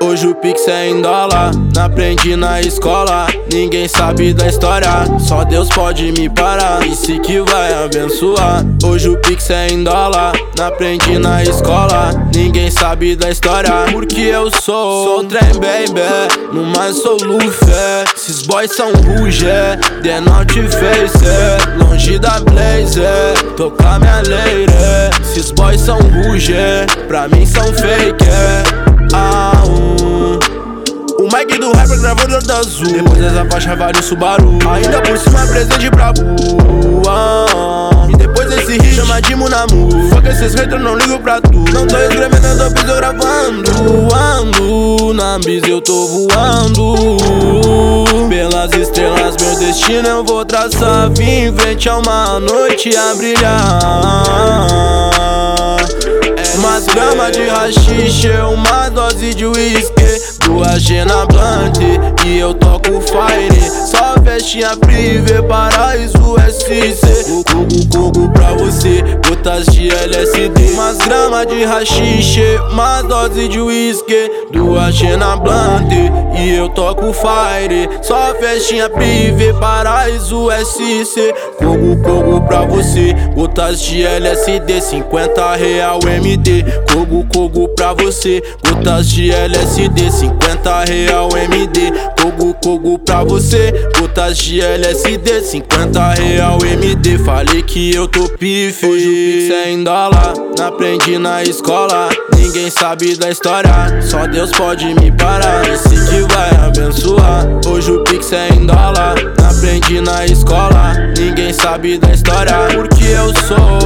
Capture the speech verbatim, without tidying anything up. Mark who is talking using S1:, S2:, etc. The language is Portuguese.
S1: Hoje o Pix é em dólar, não aprendi na escola. Ninguém sabe da história, só Deus pode me parar. Disse que vai abençoar. Hoje o Pix é em dólar, não aprendi na escola. Ninguém sabe da história, porque eu sou Sou trem baby, no mais sou Luffy. Esses boys são ruger, the not face. Longe da blazer, tocar minha lady. Esses boys são ruger, pra mim são fake. Ah, um. O mic do rapper gravou dentro azul. Depois dessa faixa vale o Subaru. Ainda por cima presente pra Bu. Ah, e depois desse hit chama de Munamu. Fuck esses haters, não ligo pra tu. Não tô escrevendo, eu tô psicografando. Ando, na brisa eu tô voando. Pelas estrelas meu destino eu vou traçar. Vim em frente a uma noite a brilhar. Umas gramas de rachixe, uma dose de whisky, duas G na blunt e eu toco fire. Só festinha privê, paraíso S C. Cogo, cogo pra você, gotas de L S D. Umas gramas de rachixe, uma dose de whisky, duas G na blunt e eu toco fire. Só festinha privê, paraíso S C. Cogo, cogo pra você, gotas de L S D, cinquenta real M D. Cogo, cogo pra você, gotas de L S D, cinquenta real M D. Cogo, cogo pra você, gotas de L S D, cinquenta real M D. Falei que eu tô pife. Hoje o Pix é em dólar, não aprendi na escola. Ninguém sabe da história, só Deus pode me parar. Disse que vai abençoar. Hoje o Pix é em dólar, não aprendi na escola. Ninguém sabe da história, porque eu sou